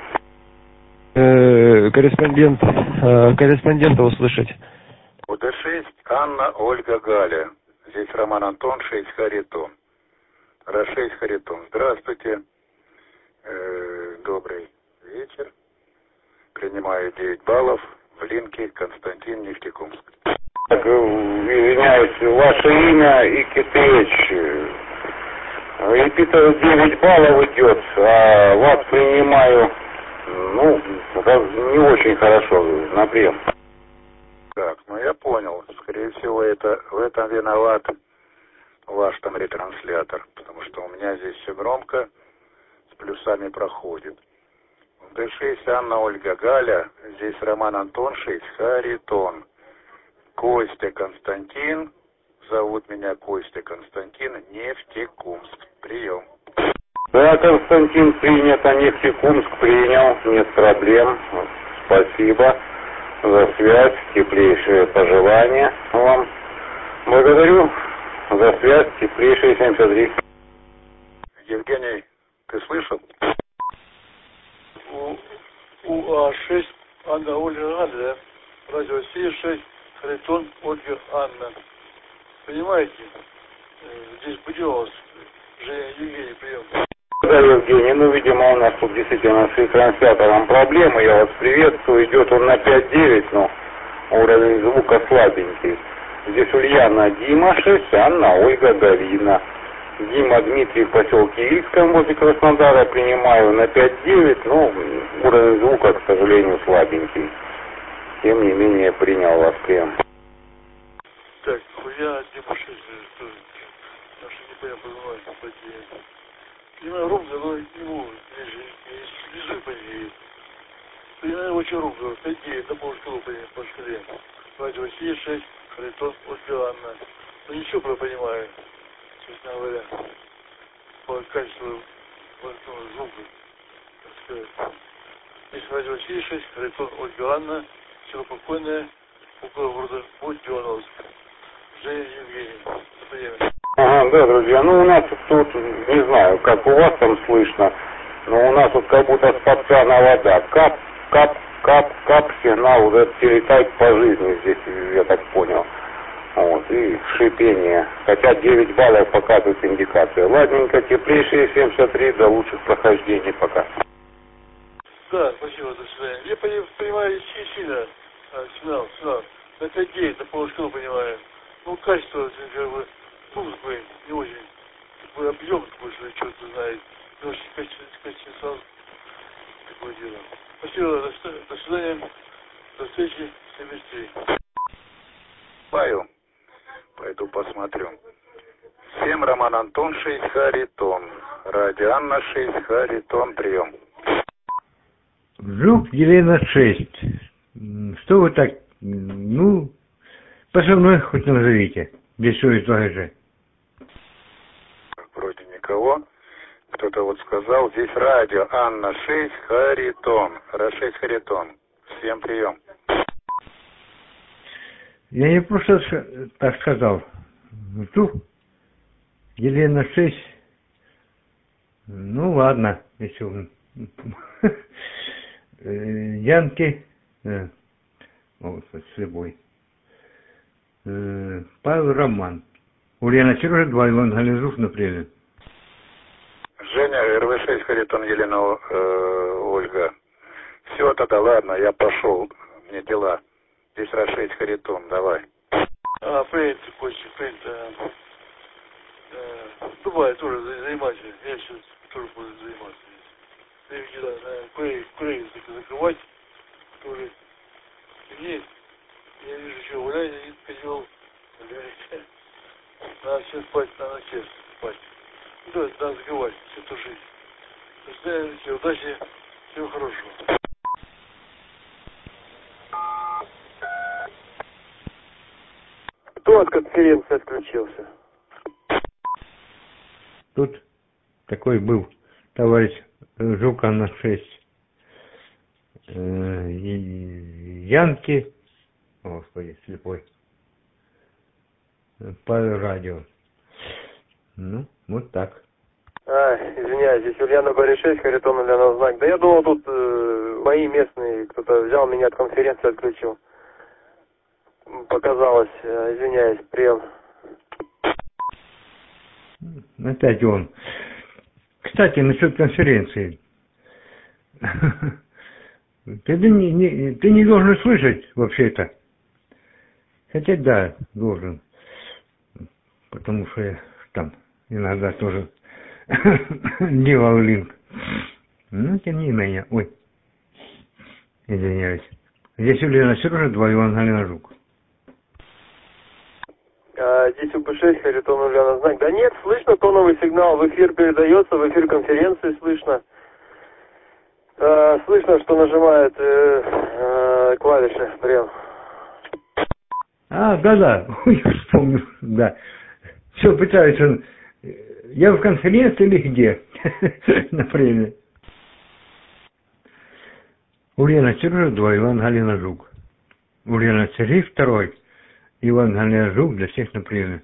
Корреспондента услышать. УД-6, Анна Ольга Галя. Здесь Роман Антон, 6 Харитон. Ра-6 Харитон. Здравствуйте. Добрый вечер. Принимаю 9 баллов. В линке Константин, Нефтекумск. Так, извиняюсь, ваше имя и Китеевич. Репитер 9 баллов идет, а вас принимаю, ну, не очень хорошо на прием. Так, ну я понял. Скорее всего, это в этом виноват ваш там ретранслятор, потому что у меня здесь все громко, с плюсами проходит. Д6 Анна Ольга Галя, здесь Роман Антон 6 Харитон. Костя Константин, зовут меня Костя Константин, Нефтекумск. Прием. Да, Константин, принято, Нефтекумск принял, нет проблем. Спасибо за связь, теплейшие пожелания вам. Благодарю за связь, теплейшие 73. Евгений, ты слышал? УА6 Анна Ольга Галя, радио Россия 6, Харитон Ольга Анна. Понимаете? Здесь Будёнов, Женя Евгений, прием. Да, Евгений, ну, видимо, у нас тут действительно с ретранслятором проблемы. Я вас приветствую. Идет он на 5.9, но уровень звука слабенький. Здесь Ульяна Дима 6, Анна Ольга Галина. Дима Дмитрий в поселке Ильском возле Краснодара принимаю на 5.9, но уровень звука, к сожалению, слабенький. Тем не менее, принял вас прием. Так, Ульяна Дима 6, я что не понял, понимаю, ровно, но не могу, я лежу по ней. Понимаю, очень ровно, 5.9, на полшколу по шкале. Радио Россия 6, Харитон Ольга Анна. Ну ничего понимаю, честно говоря, по качеству звука, так сказать. Здесь радио Россия 6, Харитон Ольга Анна, село Покойное, около города Будённовск. Женя Евгений. Ага, да, друзья, ну у нас тут, не знаю, как у вас там слышно, но у нас вот как будто спадкана вода. Кап, кап, кап, кап, сигнал вот этот перетает по жизни здесь, я так понял. Вот, и шипение. Хотя 9 баллов показывает индикация. Ладненько, теплейшие 73, до лучших прохождений пока. Да, спасибо, до свидания. Я понимаю сильно сигнал. На 5.9, на полшколу понимаю. Ну, качество, как бы, музыку не очень. Такой объем такой, что что-то знает. Не очень качественный саунд. Такое дело. Спасибо, до свидания. До встречи в 73. Пойду посмотрю. 7 Роман Антон 6 Харитон. Радио Анна 6 Харитон. Прием. Жук Елена 6. Что вы так, ну, позывной хоть назовите, без всего этого же. Вроде никого. Кто-то вот сказал, здесь радио Анна 6 Харитон. Ра6 Харитон. Всем прием. Я не просто так сказал. Жук Елена 6. Ну ладно, если он... Янки, вот, с собой. Павел Роман. Ульяна Сережа 2, Иван Гализуш, например. Женя, РВ6 Харитон Елена Ольга. Все, тогда ладно, я пошел. Мне дела. Здесь Ра6 Харитон, давай. Принято, Костя, принято. Дубай тоже занимайся. Я сейчас тоже буду заниматься. Курей закрывать, тоже есть. Я вижу, что гулять, и козел. Надо все спать, надо все спать. Да, надо закрывать, все тушить. Все, удачи, всего хорошего. Кто от конференции отключился? Тут такой был товарищ Жук Анна 6. Янки. Господи, слепой. По радио. Ну, вот так. Извиняюсь, здесь Ульяна Борис 6, Харитон Ульяна знак. Да я думал, тут мои местные, кто-то взял меня от конференции, отключил. Показалось, извиняюсь, прием. Опять он. Кстати, насчет конференции. Ты не должен слышать вообще-то. Хотя да, должен. Потому что я там иногда тоже делал линк. Ну, тем не менее. Ой, извиняюсь. Здесь Ульяна Сережа, 2 Иван Галина Жук. Здесь УП-6, Харитон Ульяна Знак. Да нет, слышно тоновый сигнал, в эфир передается, в эфир конференции слышно. Слышно, что нажимает клавиши, прием. Да. Ой, вспомнил, да. Все, пытаются. Я в конференции или где? Например. Ульяна Сережа, 2 Иван Галина Жук. Ульяна Сергей, 2 Иван Галина Жук, для всех на приеме.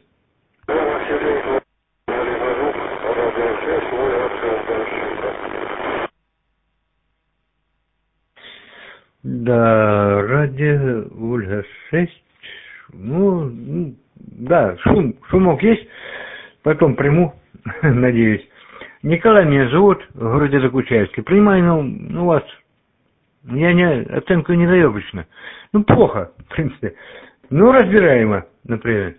Да, радио Ольга 6. Ну, да, шумок есть. Потом приму, надеюсь. Николай меня зовут, в городе Докучаевске. Принимаю, ну, вас. Я оценку не даю обычно. Ну, плохо, в принципе. Ну, разбираемо, например.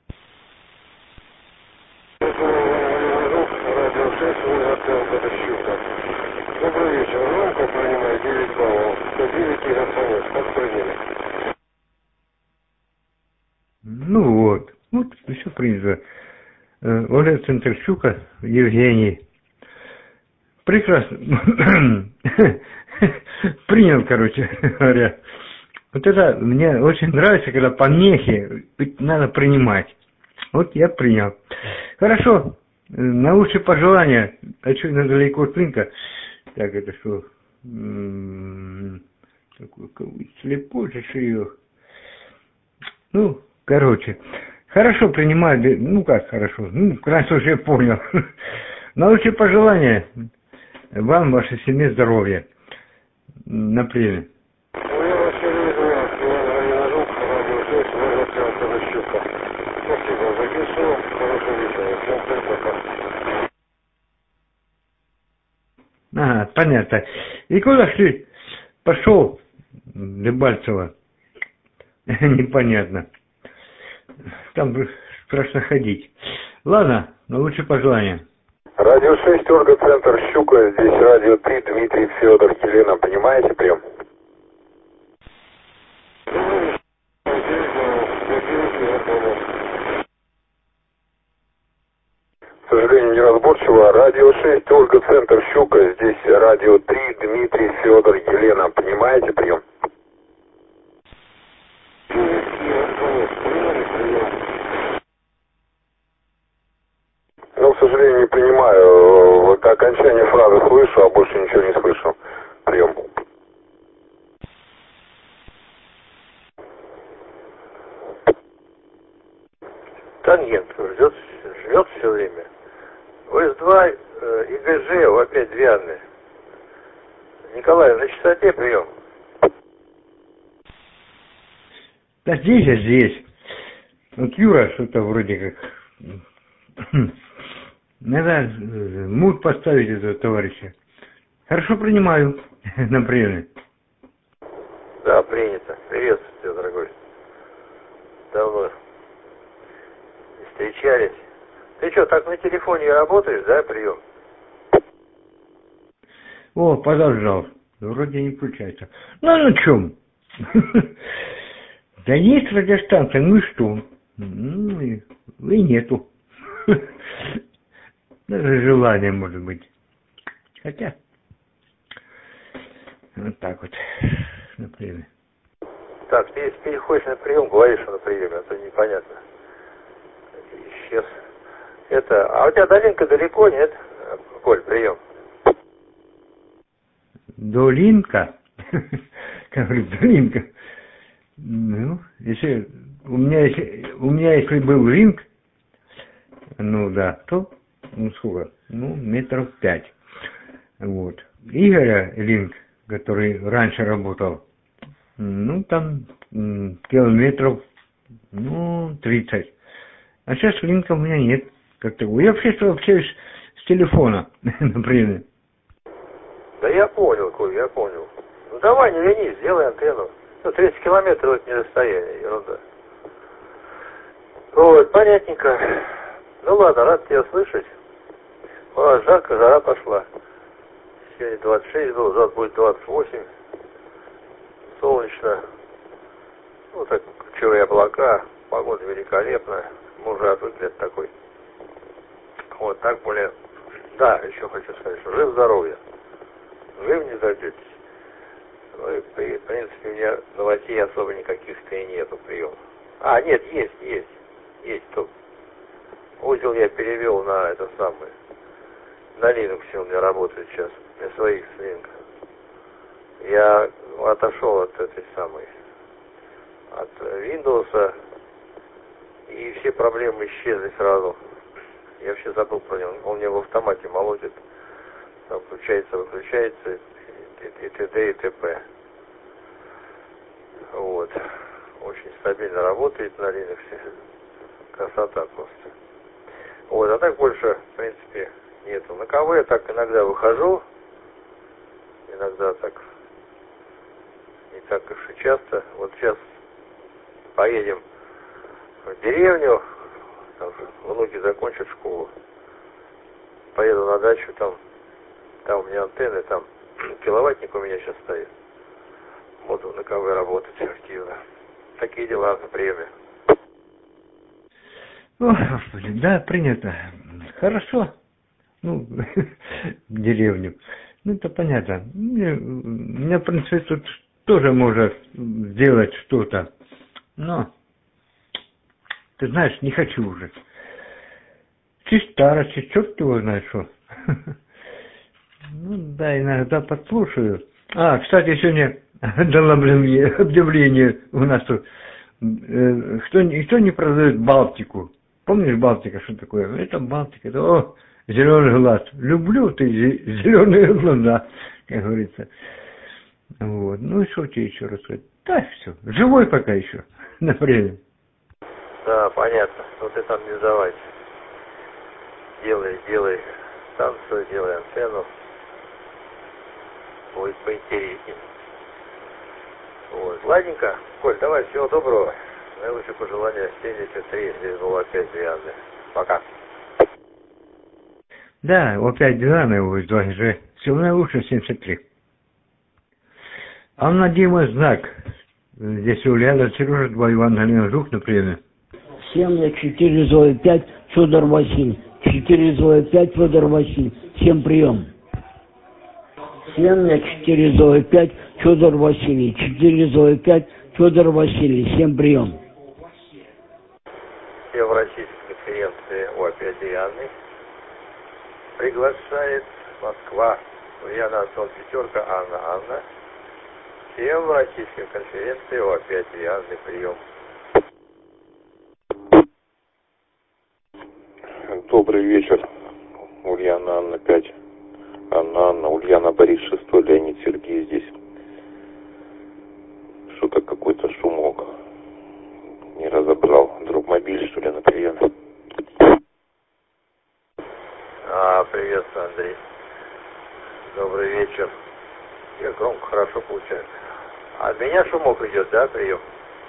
Добрый вечер. Ромка принимает 9 баллов. 109 гигасонец. Как приняли? Ну вот. Вот все принято. Оля Центрчука, Евгений. Прекрасно. Принял, короче говоря. Вот это мне очень нравится, когда помехи надо принимать. Вот я принял. Хорошо. Наилучшие пожелания. А что недалеко от рынка? Так, это что? Такой слепой же ее. Ну, короче. Хорошо принимаю. Ну, как хорошо? Ну, раз уже понял. Наилучшие пожелания. Вам, вашей семье, здоровья. На приеме. Ага, понятно. И куда ты пошел, Дебальцево? Непонятно. Там страшно ходить. Ладно, но лучше пожелания. Радио 6, Ольга, центр Щука. Здесь радио 3, Дмитрий, Федор, Елена. Понимаете, прием? К сожалению, неразборчиво. Радио 6, Ольга, центр Щука. Здесь радио 3, Дмитрий, Федор, Елена. Понимаете, прием? Ну, к сожалению, не понимаю. Вот окончание фразы слышу, а больше ничего не слышу. Прием. Тангент жмет все время. ОС-2, ИГЖ, опять две Анны. Николай, на частоте прием. Да здесь. Вот Юра что-то вроде как... Надо мут поставить этого товарища. Хорошо принимаю на приеме. Да, принято. Приветствую тебя, дорогой. Давно не встречались. Ты что, так на телефоне работаешь, да, прием? О, подождал. Вроде не включается. Ну, на чем? Да есть радиостанция, ну и что? Ну, и нету. Даже желание, может быть. Хотя, вот так вот, например. Так, ты если переходишь на прием, говоришь, что на приеме, а то непонятно. Исчез. А у тебя долинка далеко, нет? Коль, прием. Долинка? Как говорит, долинка. Ну, если у меня если был линк, ну да, то, ну сколько? Ну, 5 метров. Вот. Игоря линк, который раньше работал, ну, там километров, 30. А сейчас линка у меня нет. Как-то. Я вообще общаюсь с телефона, например. Да я понял, Коль, я понял. Ну давай, не ленись, сделай антенну. 30 километров это не расстояние, ерунда. Вот, понятненько. Ну ладно, рад тебя слышать. Жарко, жара пошла. Сегодня 26 было, завтра будет 28. Солнечно. Ну, так, ключевые облака. Погода великолепная. Мы уже отвыкли от такой. Вот так более... Да, еще хочу сказать, что жив-здоров я. Жив не зайдетесь. Ну и, в принципе, у меня новостей особо никаких-то и нету прием. А, нет, есть. Тут. Узел я перевел на это самое. На Linux у меня работает сейчас. На своих слингах. Я отошел от этой самой. От Windows. И все проблемы исчезли сразу. Я вообще забыл про него. Он мне в автомате молотит. Там включается, выключается. И т.д. и т.п. Вот. Очень стабильно работает на Linux. Красота просто. Вот, а так больше, в принципе, нету. На КВ я так иногда выхожу. Иногда так. Не так уж и часто. Вот сейчас поедем в деревню. Там внуки закончат школу. Поеду на дачу, там у меня антенны, там киловаттник у меня сейчас стоит. Буду на КВ работать активно. Такие дела на приеме. О, Господи, да, принято. Хорошо. Ну, в деревню. Ну, это понятно. Меня, в принципе, тут тоже может сделать что-то. Но, ты знаешь, не хочу уже. Чуть старость, черт его знает что. Ну, да, иногда подслушаю. А, кстати, сегодня дал объявление у нас тут. Кто не продает Балтику? Помнишь Балтика, что такое? Это Балтика, это, зеленый глаз. Люблю ты зеленые глаза, как говорится. Вот. Ну и что тебе еще рассказать? Да, все. Живой пока еще, например. Да, понятно. Вот ты там не сдавайся. Делай станцию, делай антенну. Будет поинтереснее. Вот. Ладненько. Коль, давай, всего доброго. Наилучшие пожелания 73 05 Дианы. Пока. Да, опять Диана будет 2G. Всего наилучшего 73. Анна Дима Знак. Здесь Ульяна Сережа, 2 Иван Галина Жук на приеме. 7-4-5 Федор Василий. 4-5 Федор Василий. Всем прием. 7-4-5 Федор Василий. 4-5 Федор Василий. Всем прием. Все в российской конференции опять Дианы. Приглашает Москва. Ульяна Антон Пятерка, Анна. Всем в российской конференции опять Дианы прием. Добрый вечер. Ульяна Анна 5. Анна, Ульяна Борис 6, Леонид Сергей здесь. Что-то какой-то шумок. Не разобрал. Дропмобиль, что ли, на прием? Приветствую, Андрей. Добрый вечер. Я громко, хорошо получается. А от меня шумок идет, да, прием?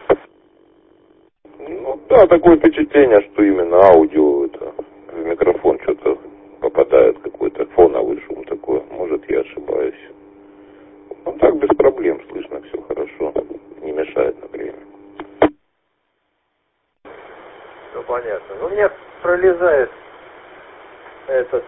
Ну да, такое впечатление, что именно аудио это в микрофон что-то попадает, какой-то фоновый шум такой. Может, я ошибаюсь. Ну так без проблем, слышно все хорошо. Не мешает, например. Ну понятно. Ну мне пролезает этот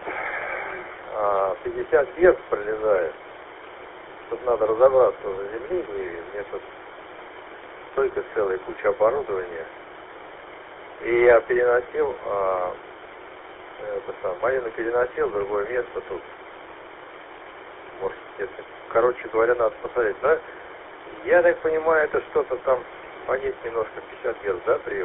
50 Гц пролезает. Тут надо разобраться за земли, мне тут столько целая куча оборудования. И я переносил, Марину переносил в другое место тут. Может, это, короче говоря, надо посмотреть. Но я так понимаю, это что-то там понять немножко 50 Гц, да, прием?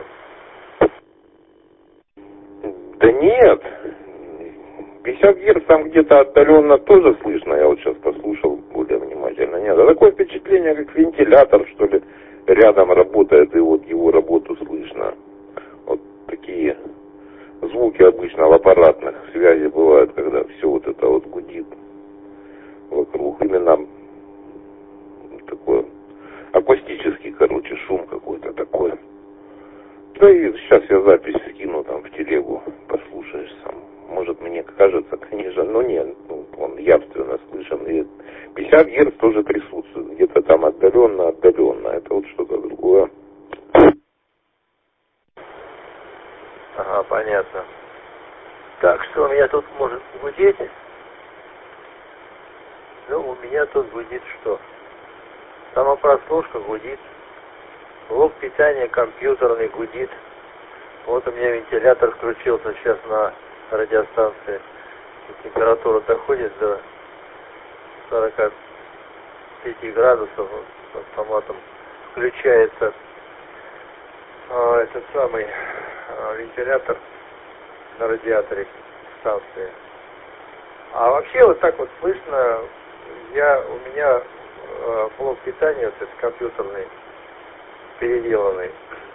Да нет. 50 Гц там где-то отдаленно тоже слышно. Я вот сейчас послушал более внимательно. Нет, а такое впечатление, как вентилятор, что ли, рядом работает, и вот его работу слышно. Вот такие звуки обычно в аппаратных связи бывают, когда все вот это вот гудит вокруг. Именно такой акустический, короче, шум какой-то такой. Да и сейчас я запись скину там в телегу, послушаешь сам. Может, мне как кажется, конечно, но нет, ну, он явственно слышен. И 50 Гц тоже присутствует, где-то там отдаленно. Это вот что-то другое. Ага, понятно. Так, что у меня тут может гудеть? Ну, у меня тут гудит что? Самопрослушка гудит. Блок питания компьютерный гудит. Вот у меня вентилятор включился сейчас на радиостанции. И температура доходит до 45 градусов. С автоматом включается этот самый вентилятор на радиаторе станции. А вообще вот так вот слышно, у меня блок питания вот этот компьютерный, переделанный,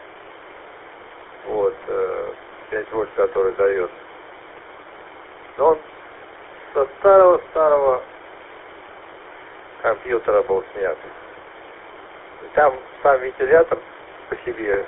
вот, 5 вольт, который дает. Но он со старого компьютера был снят. И там сам вентилятор по себе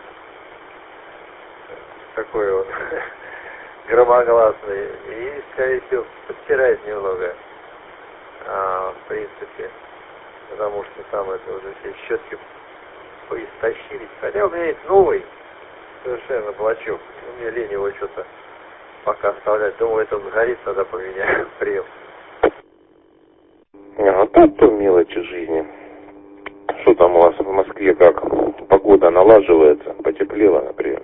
такой вот громогласный. И, скорее всего, подтирает немного. В принципе. Потому что там это уже все щетки поистощились. Хотя у меня есть новый совершенно блочок. Мне лень его что-то пока оставлять. Думаю, это сгорит, тогда поменяю прием. А то мелочи жизни. Что там у вас в Москве, как погода налаживается? Потеплело, например?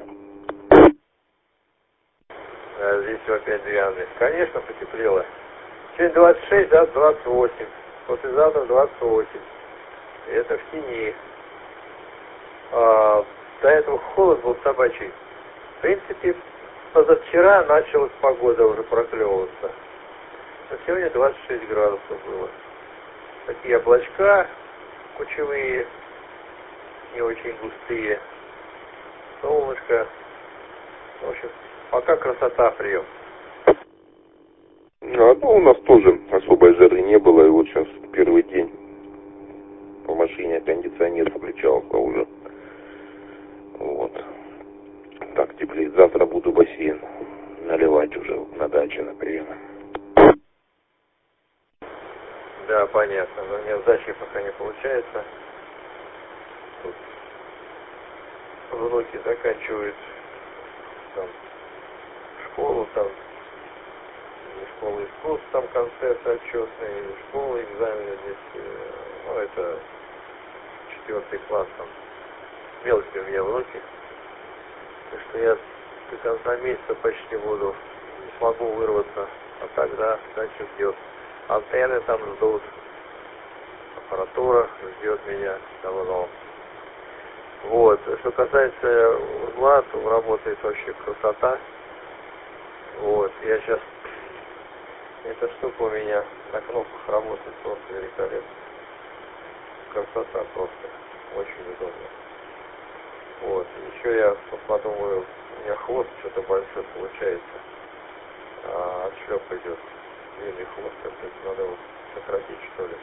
Здесь опять двиганный. Конечно, потеплело. Сегодня 26, да, 28. Послезавтра 28. И это в тени. До этого холод был собачий. В принципе, позавчера началась погода уже проклевываться. А сегодня 26 градусов было. Такие облачка кучевые, не очень густые. Солнышко. В общем, пока красота, прием. Ну, у нас тоже особой жары не было, и вот сейчас первый день в машине кондиционер включался уже. Вот. Так теплее. Завтра буду бассейн наливать уже на даче, например. Да, понятно. Но у меня с дачей пока не получается. Тут внуки заканчивают там школу, там школы искусств, там концерт отчетный, школа, экзамены здесь, ну, это 4 класс, там, мелкие у меня внуки, так что я до конца месяца почти буду, не смогу вырваться, а тогда дальше ждет. Антенны там ждут, аппаратура ждет меня давно. Вот, что касается узла, то работает вообще красота. Вот, я сейчас, эта штука у меня на кнопках работает просто великолепно. Красота просто, очень удобно. Вот, еще я подумаю, у меня хвост что-то большой получается, отшлеп идет, длинный хвост, как-то надо его сократить, что ли.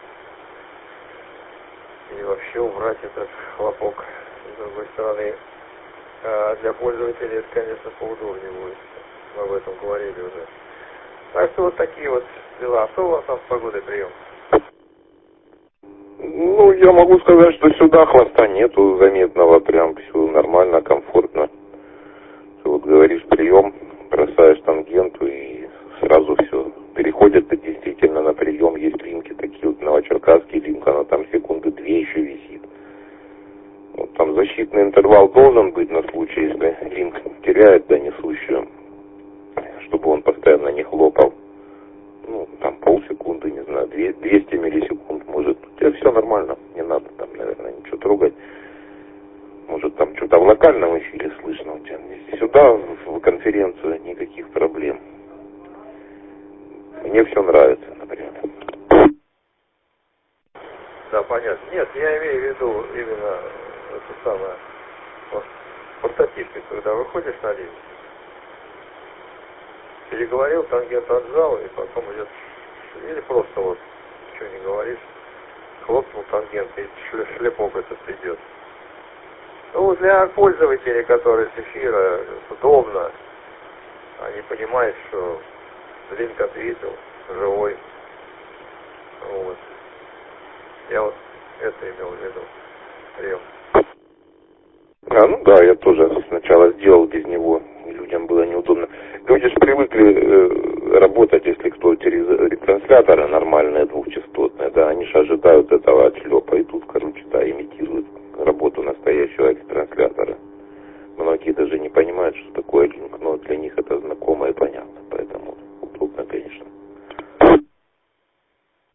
И вообще убрать этот хлопок. С другой стороны, для пользователей это, конечно, поудобнее будет. Мы об этом говорили уже. Так что вот такие вот дела. Что у вас там с погодой, прием? Ну, я могу сказать, что сюда хвоста нету заметного, прям все нормально, комфортно. Ты вот говоришь прием, бросаешь тангенту и сразу все. Переходит ты действительно на прием, есть линки такие вот, новочеркасский линк, она там секунды 2 еще висит. Вот там защитный интервал должен быть на случай, если линк теряет до несущую, чтобы он постоянно не хлопал. Ну, там полсекунды, не знаю, 200 миллисекунд, может. У тебя все нормально, не надо там, наверное, ничего трогать. Может, там что-то в локальном эфире слышно у тебя. Сюда, в конференцию, никаких проблем. Мне все нравится, например. Да, понятно. Нет, я имею в виду именно это самое, вот, портативный, когда выходишь на линию, переговорил, тангент отжал, и потом идет, или просто вот, ничего не говоришь, хлопнул тангент, и шлепок этот идет. Ну, для пользователей, которые с эфира, удобно, они понимают, что Линк ответил, живой. Вот. Я вот это имел в виду. Прием. Ну да, я тоже сначала сделал без него, людям было неудобно. Люди же привыкли работать, если кто через ретрансляторы нормальные двухчастотные, да, они же ожидают этого отшлепа, и тут, короче, да, имитируют работу настоящего экстранслятора. Многие даже не понимают, что такое линк, но для них это знакомо.